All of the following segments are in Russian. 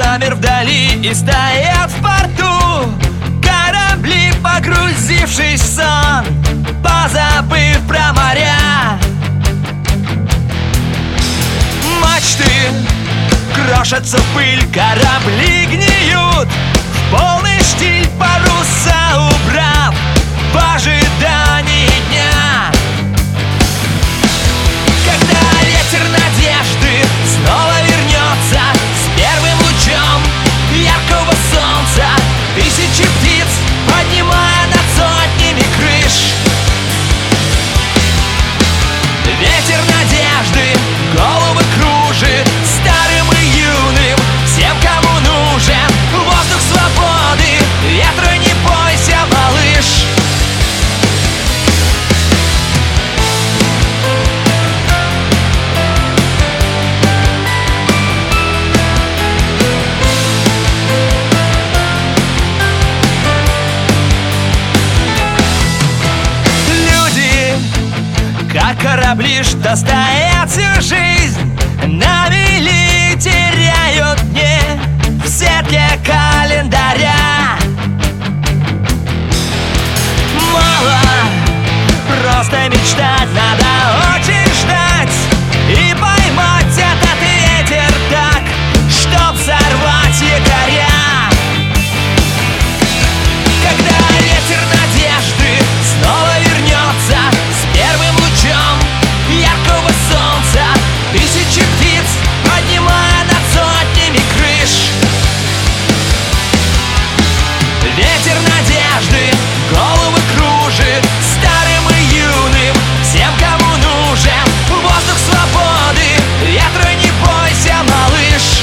замер вдали и стоят в порту корабли, погрузившись в сон, позабыв про моря. Мачты крошатся в пыль, корабли гниют, в полный штиль паруса убрав в ожидании дня, когда ветер надежды снова вернется с первым лучом яркого солнца. Тысячи птиц, поднимая над сотнями крыш. Ветер надежды головы кружит старым и юным, всем, кому нужен воздух свободы. Ветра не бойся, малыш. Как корабли, что стоят всю жизнь на мели, теряют дни в сетке календаря. Мало просто мечтать, надо очень ждать и поймать этот ветер так, чтоб взорвать якоря. Когда ветер надежды снова вернется с первым лучом яркого солнца, тысячи птиц, поднимая над сотнями крыш. Ветер надежды головы кружит старым и юным, всем, кому нужен воздух свободы. Ветра не бойся, малыш.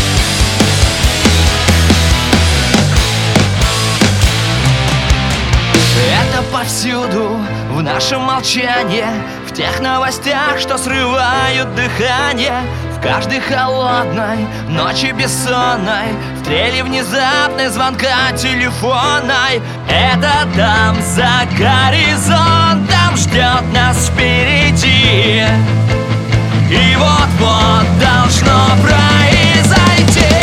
Это повсюду, в нашем молчании, в тех новостях, что срывают дыхание, в каждой холодной ночи бессонной, в трели внезапной звонка телефонной. Это там за горизонтом ждет нас впереди, и вот-вот должно произойти.